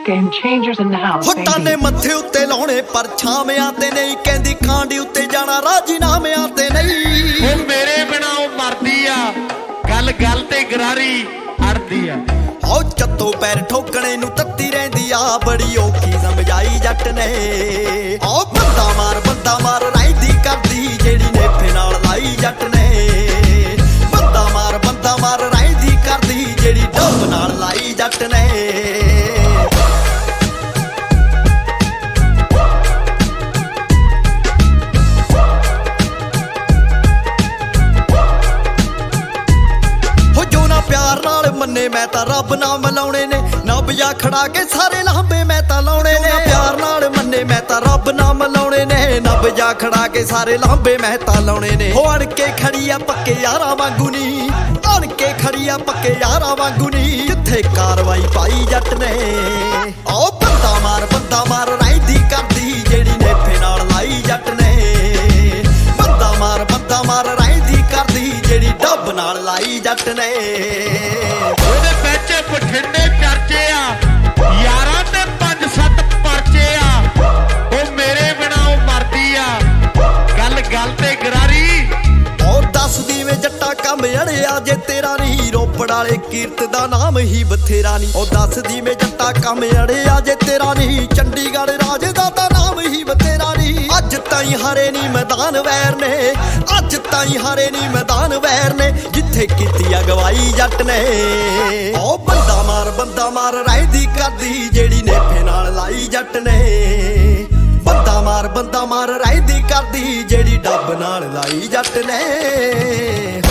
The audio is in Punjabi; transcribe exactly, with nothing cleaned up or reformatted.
Game changers in the house. ਹੁੱਟਾਂ ਨੇ ਮੱਥੇ ਉੱਤੇ ਲਾਉਣੇ ਪਰ ਛਾਵਿਆਂ ਤੇ ਨਹੀਂ, ਕਹਿੰਦੀ ਖਾਂਡੀ ਉੱਤੇ ਜਾਣਾ ਰਾਜੀਨਾਮਿਆਂ ਤੇ ਨਹੀਂ। ਉਹ ਮੇਰੇ ਬਿਨਾ ਉਹ ਮਰਦੀ ਆ, ਗੱਲ ਗੱਲ ਤੇ ਗਰਾਰੀ ਅੜਦੀ ਆ। ਉਹ ਚੱਤੋ ਪੈਰ ਠੋਕਣੇ ਨੂੰ ਤੱਤੀ ਰਹਿੰਦੀ ਆ, ਬੜੀ ਔਖੀ ਸਮਝਾਈ ਜੱਟ ਨੇ। ਉਹ ਬੰਦਾ ਮਾਰ ਬੰਦਾ ਮਾਰ ਰਹਿੰਦੀ ਕਰਦੀ, ਜਿਹੜੀ ਨੇਫੇ ਨਾਲ ਲਾਈ ਜੱਟ ਨੇ। ਬੰਦਾ ਮਾਰ ਬੰਦਾ ਮਾਰ ਰਹਿੰਦੀ ਕਰਦੀ, ਜਿਹੜੀ ਡੱਬ ਨਾਲ ਲਾਈ ਜੱਟ ਨੇ। ਪਿਆਰ ਨਾਲ ਮੰਨੇ ਮੈਂ ਤਾਂ ਰੱਬ ਨਾ ਮਿਲਾਉਣੇ ਨੇ, ਨਬਜਾ ਖੜਾ ਕੇ ਸਾਰੇ ਲਾਂਬੇ ਮੈਂ ਤਾਂ ਲਾਉਣੇ ਨੇ। ਪਿਆਰ ਨਾਲ ਮੰਨੇ ਮੈਂ ਤਾਂ ਰੱਬ ਨਾ ਮਿਲਾਉਣੇ ਨੇ, ਨਬਜਾ ਖੜਾ ਕੇ ਸਾਰੇ ਲਾਂਬੇ ਮੈਂ ਤਾਂ ਲਾਉਣੇ ਨੇ। ਹੋ ਅਣ ਕੇ ਖੜੀ ਆ ਪੱਕੇ ਯਾਰਾਂ ਵਾਂਗੂ ਨੀ, ਅਣ ਕੇ ਖੜੀ ਆ ਪੱਕੇ ਯਾਰਾਂ ਵਾਂਗੂ ਨੀ, ਕਿੱਥੇ ਕਾਰਵਾਈ ਪਾਈ ਜੱਟ ਨੇ। ਓ ਬੰਦਾ ਮਾਰ ਬੰਦਾ ਮਾਰ ਰਹਿੰਦੀ ਕਰਦੀ, ਜਿਹੜੀ ਨੇਫੇ ਨਾਲ ਲਾਈ ਜੱਟ ਨੇ। ਬੰਦਾ ਮਾਰ ਬੰਦਾ ਮਾਰ ਰਹਿੰਦੀ ਕਰਦੀ, ਜਿਹੜੀ ਡੱਬ ਨਾਲ ਲਾਈ ਜੱਟ ਨੇ। ਉਹਦੇ ਵਿੱਚ ਬਠਿੰਡੇ ਚਰਚੇ ਆ, ਯਾਰਾਂ ਤੇ ਪੰਜ ਸੱਤ ਪਰਚੇ ਆ। ਉਹ ਮੇਰੇ ਬਿਨਾ ਉਹ ਮਰਦੀ ਆ, ਗੱਲ ਗੱਲ ਤੇ ਗਰਾਰੀ। ਉਹ ਦੱਸਦੀ ਵੇ ਜੱਟਾ ਕੰਮ ਅੜਿਆ ਜੇ ਤੇਰਾ ਨਹੀਂ, ਰੋਪੜ ਵਾਲੇ ਕੀਰਤ ਦਾ ਨਾਮ ਹੀ ਬਥੇਰਾ ਨਹੀਂ। ਉਹ ਦੱਸਦੀ ਵੇ ਜੱਟਾ ਕੰਮ ਅੜਿਆ ਜੇ ਤੇਰਾ ਨਹੀਂ, ਚੰਡੀਗੜ੍ਹ ਰਾਜ ਦਾ ਤਾਂ ਨਾਮ ਹੀ ਬਥੇਰਾ ਨਹੀਂ। ਅੱਜ ਤਾਈਂ ਹਾਰੇ ਨੀ ਮੈਦਾਨ ਵੈਰ ਨੇ, ਅੱਜ ਤਾਈਂ ਹਾਰੇ ਨੀ ਮੈਦਾਨ ਵੈਰ ਨੇ, ਜਿੱਥੇ ਕੀਤੀ ਅਗਵਾਈ ਜੱਟ ਨੇ। ਉਹ ਬੰਦਾ ਮਾਰ ਬੰਦਾ ਮਾਰ ਰਹਿੰਦੀ ਕਰਦੀ, ਜਿਹੜੀ ਨੇਫੇ ਨਾਲ ਲਾਈ ਜੱਟ ਨੇ। ਬੰਦਾ ਮਾਰ ਬੰਦਾ ਮਾਰ ਰਹਿੰਦੀ ਕਰਦੀ, ਜਿਹੜੀ ਡੱਬ ਨਾਲ ਲਾਈ ਜੱਟ ਨੇ।